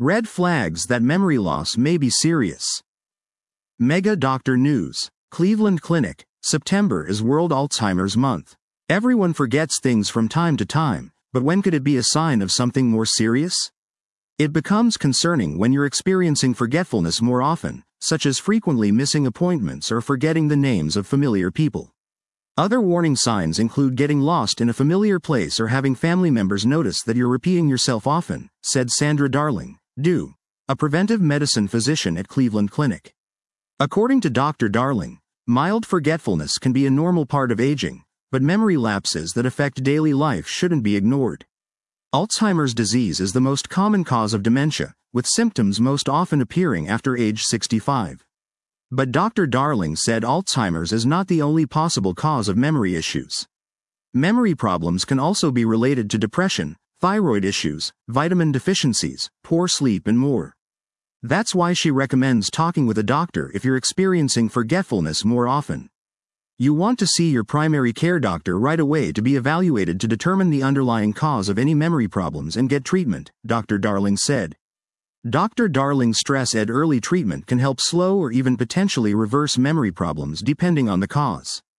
Red flags that memory loss may be serious. Mega Doctor News. Cleveland Clinic. September is World Alzheimer's Month. Everyone forgets things from time to time, but when could it be a sign of something more serious? It becomes concerning when you're experiencing forgetfulness more often, such as frequently missing appointments or forgetting the names of familiar people. Other warning signs include getting lost in a familiar place or having family members notice that you're repeating yourself often, said Sandra Darling, DO, a preventive medicine physician at Cleveland Clinic. According to Dr. Darling, mild forgetfulness can be a normal part of aging, but memory lapses that affect daily life shouldn't be ignored. Alzheimer's disease is the most common cause of dementia, with symptoms most often appearing after age 65. But Dr. Darling said Alzheimer's is not the only possible cause of memory issues. Memory problems can also be related to depression, thyroid issues, vitamin deficiencies, poor sleep, and more. That's why she recommends talking with a doctor if you're experiencing forgetfulness more often. You want to see your primary care doctor right away to be evaluated to determine the underlying cause of any memory problems and get treatment, Dr. Darling said. Dr. Darling stressed early treatment can help slow or even potentially reverse memory problems depending on the cause.